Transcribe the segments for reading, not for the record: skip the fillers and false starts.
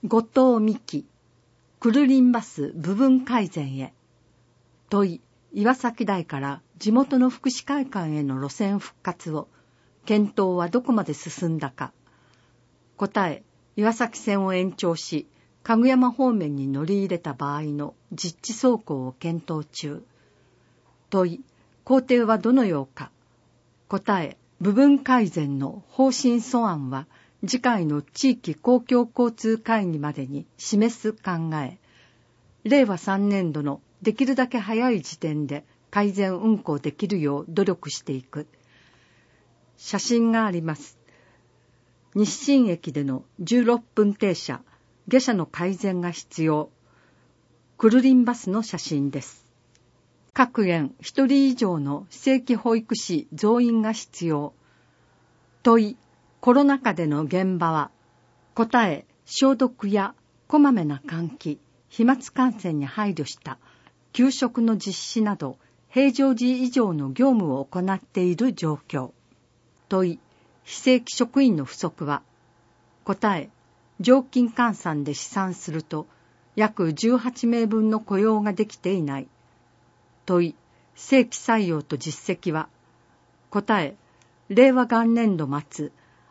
後藤美希、くるりんバス部分改善へ。問い、岩崎台から地元の福祉会館への路線復活を、検討はどこまで進んだか。答え、岩崎線を延長し、かぐやま方面に乗り入れた場合の実地走行を検討中。問い、工程はどのようか。答え、部分改善の方針素案は次回の地域公共交通会議までに示す考え。令和3年度のできるだけ早い時点で改善運行できるよう努力していく。写真があります。日清駅での16分停車、下車の改善が必要。くるりんバスの写真です。各園1人以上の非正規保育士増員が必要。問い、コロナ禍での現場は。答え、消毒やこまめな換気、飛沫感染に配慮した給食の実施など平常時以上の業務を行っている状況。問い、非正規職員の不足は。答え、常勤換算で試算すると約18名分の雇用ができていない。問い、正規採用と実績は。答え、令和元年度末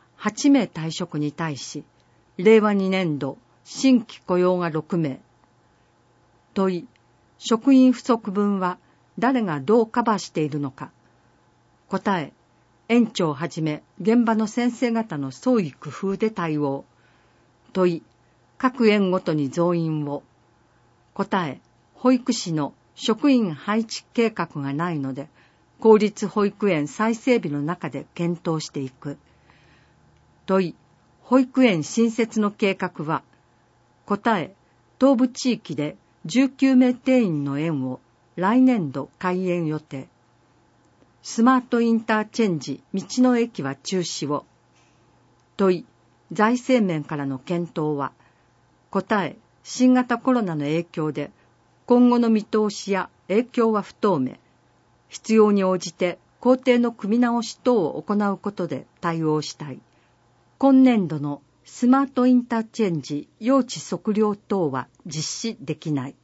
8名退職に対し、令和2年度新規雇用が6名。問い、職員不足分は誰がどうカバーしているのか。答え、園長をはじめ現場の先生方の創意工夫で対応。問い、各園ごとに増員を。答え、保育士の職員配置計画がないので、公立保育園再整備の中で検討していく。問い、保育園新設の計画は。答え、東部地域で19名定員の園を来年度開園予定。スマートインターチェンジ道の駅は中止を。問い、財政面からの検討は。答え、新型コロナの影響で今後の見通しや影響は不透明。必要に応じて工程の組み直し等を行うことで対応したい。今年度のスマートインターチェンジ用地測量等は実施できない。